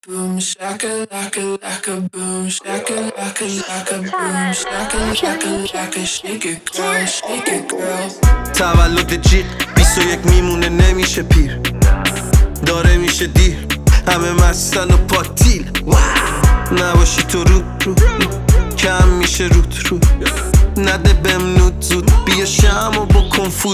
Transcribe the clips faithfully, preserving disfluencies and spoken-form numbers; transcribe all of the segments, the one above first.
Boom shaka laka laka boom shaka laka laka boom shaka laka laka shake it girl shake it girl. تولد جیغ بیست و یک میمونه نمیشه پیر، داره میشه دیر، همه مستن و پاتیل. نباشی تو رو رو کم میشه روت رو، نده بهم نود زود، بیا شم و بکن فود.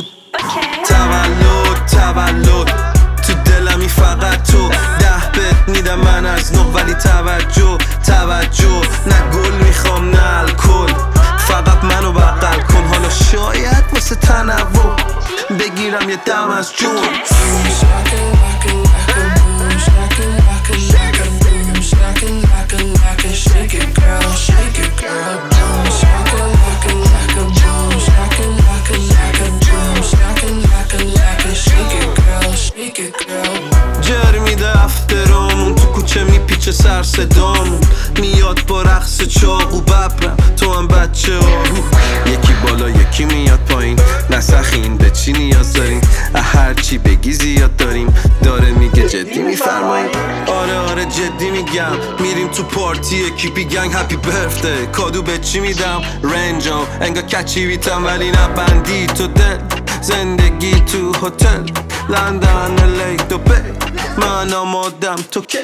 تولد تولد تو دلمی فقط تو، ده بهت میدم من از نو، ولی توجه توجه، نه گل میخوام نه الکل، فقط منو بغل کن. حالا شاید واسه تنوع بگیرم یه دم از جون. Boom shaka laka laka boom shaka laka laka boom shaka laka laka shake it girl shake it girl. Boom shaka laka laka boom shaka laka laka boom shaka laka laka shake it girl shake it girl. جر میده افترامون تو کوچه میپیچه سر صدامون، میاد با رقص چاقو ببرم تو هم بچه آهو. یکی بالا یکی میاد پایین، نسخین به چی نیاز داریم، هر چی بگی زیاد داریم، داره میگه جدی میفرماییم. آره آره جدی میگم، میریم تو پارتی اکیپی گنگ هپی برفته. کادو به چی میدم رنجام انگا کچی بیتم، ولی نبندی تو دل، زندگی تو هتل لندن الی دوبی، من آمادم تو کی.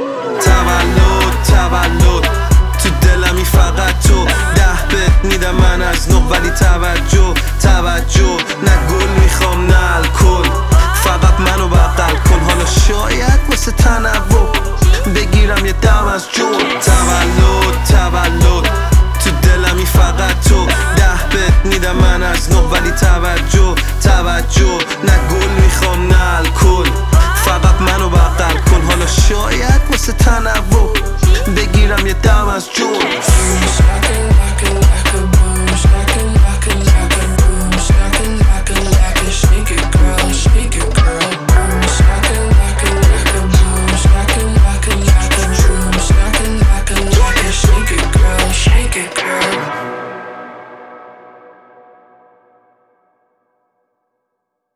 تولد تولد تو دلمی فقط تو، ده بهت میدم من از نو، ولی توجه توجه، نه گل میخوام نه الکل، فقط منو بغل کن. حالا شاید واسه تنوع بگیرم یه دم از جون. تولد تولد تو دلمی فقط تو، ده بهت میدم من از نو، ولی توجه توجه، نه گل میخوام نه الکل، فقط منو بغل کن. حالا شاید واسه تنوع بگیرم یه دم از جون.